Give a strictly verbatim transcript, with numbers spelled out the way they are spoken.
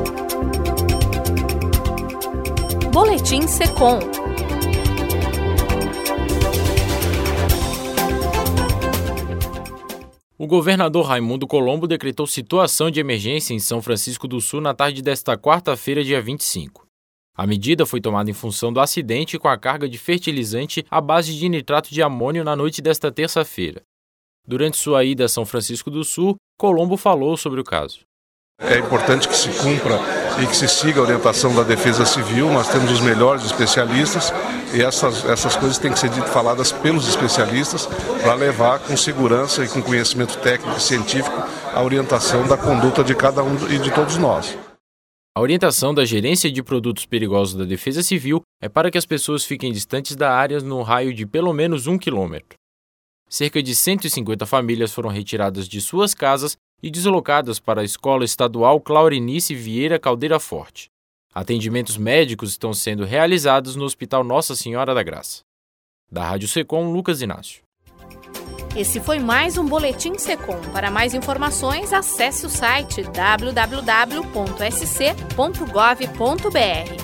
Boletim Secom. O governador Raimundo Colombo decretou situação de emergência em São Francisco do Sul na tarde desta quarta-feira, dia vinte e cinco. A medida foi tomada em função do acidente com a carga de fertilizante à base de nitrato de amônio na noite desta terça-feira. Durante sua ida a São Francisco do Sul, Colombo falou sobre o caso. É importante que se cumpra e que se siga a orientação da Defesa Civil. Nós temos os melhores especialistas e essas, essas coisas têm que ser dito, faladas pelos especialistas para levar com segurança e com conhecimento técnico e científico a orientação da conduta de cada um e de todos nós. A orientação da Gerência de Produtos Perigosos da Defesa Civil é para que as pessoas fiquem distantes da área no raio de pelo menos um quilômetro. Cerca de cento e cinquenta famílias foram retiradas de suas casas e deslocadas para a Escola Estadual Claurinice Vieira Caldeira Forte. Atendimentos médicos estão sendo realizados no Hospital Nossa Senhora da Graça. Da Rádio Secom, Lucas Inácio. Esse foi mais um Boletim Secom. Para mais informações, acesse o site w w w ponto s c ponto gov ponto b r.